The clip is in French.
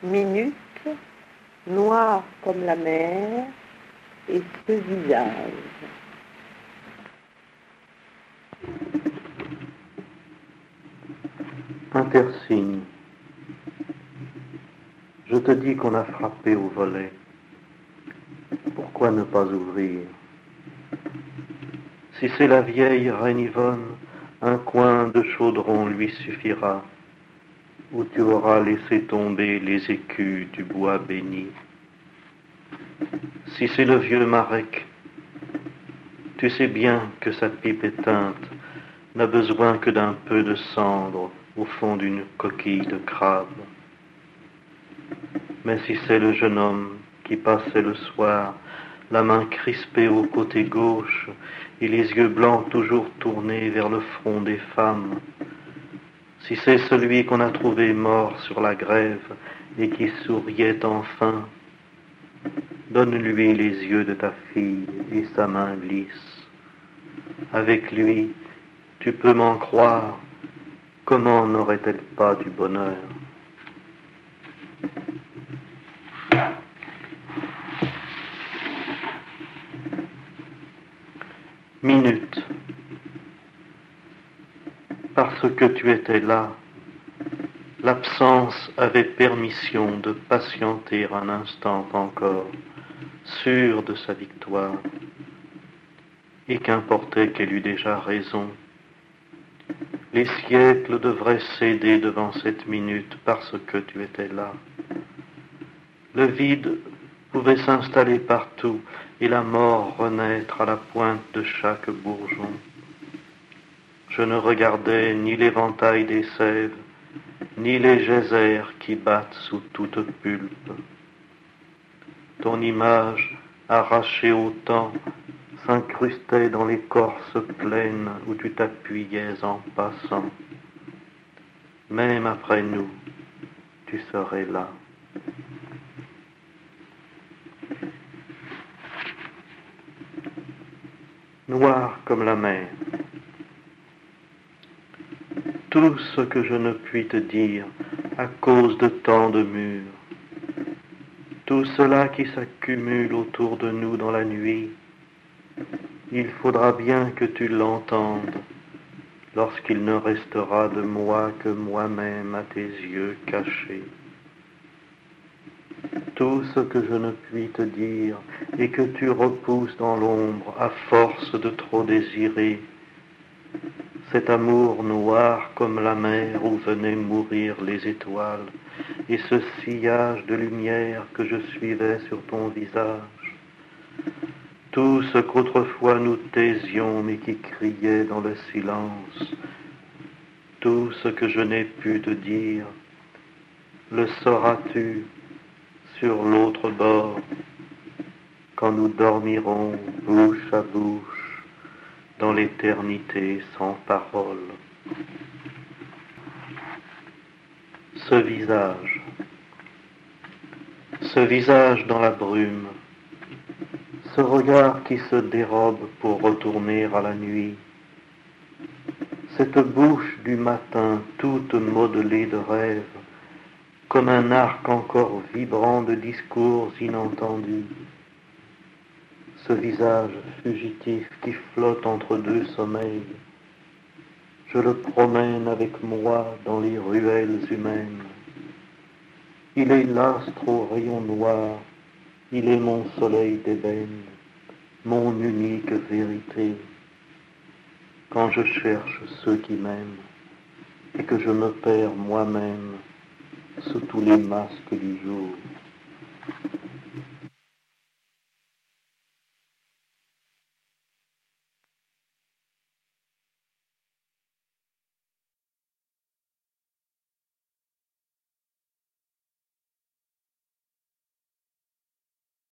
Minute, noir comme la mer, et ce visage. Intersigne. Je te dis qu'on a frappé au volet. Pourquoi ne pas ouvrir? Si c'est la vieille reine Yvonne, un coin de chaudron lui suffira, où tu auras laissé tomber les écus du bois béni. Si c'est le vieux Marek, tu sais bien que sa pipe éteinte n'a besoin que d'un peu de cendre au fond d'une coquille de crabe. Mais si c'est le jeune homme qui passait le soir, la main crispée au côté gauche et les yeux blancs toujours tournés vers le front des femmes, si c'est celui qu'on a trouvé mort sur la grève et qui souriait enfin, donne-lui les yeux de ta fille et sa main lisse. Avec lui, tu peux m'en croire, comment n'aurait-elle pas du bonheur? Minute. Parce que tu étais là, l'absence avait permission de patienter un instant encore, sûr de sa victoire. Et qu'importait qu'elle eût déjà raison. Les siècles devraient céder devant cette minute parce que tu étais là. Le vide pouvait s'installer partout et la mort renaître à la pointe de chaque bourgeon. Je ne regardais ni l'éventail des sèves, ni les geysers qui battent sous toute pulpe. Ton image, arrachée au temps, s'incrustait dans l'écorce pleine où tu t'appuyais en passant. Même après nous, tu serais là. Noir comme la mer. Tout ce que je ne puis te dire à cause de tant de murs, tout cela qui s'accumule autour de nous dans la nuit, il faudra bien que tu l'entendes lorsqu'il ne restera de moi que moi-même à tes yeux cachés. Tout ce que je ne puis te dire et que tu repousses dans l'ombre à force de trop désirer, cet amour noir comme la mer où venaient mourir les étoiles, et ce sillage de lumière que je suivais sur ton visage, tout ce qu'autrefois nous taisions mais qui criait dans le silence, tout ce que je n'ai pu te dire, le sauras-tu sur l'autre bord, quand nous dormirons bouche à bouche dans l'éternité sans parole. Ce visage dans la brume, ce regard qui se dérobe pour retourner à la nuit, cette bouche du matin toute modelée de rêves, comme un arc encore vibrant de discours inentendus, ce visage fugitif qui flotte entre deux sommeils, je le promène avec moi dans les ruelles humaines. Il est l'astre au rayon noir, il est mon soleil d'ébène, mon unique vérité. Quand je cherche ceux qui m'aiment et que je me perds moi-même sous tous les masques du jour.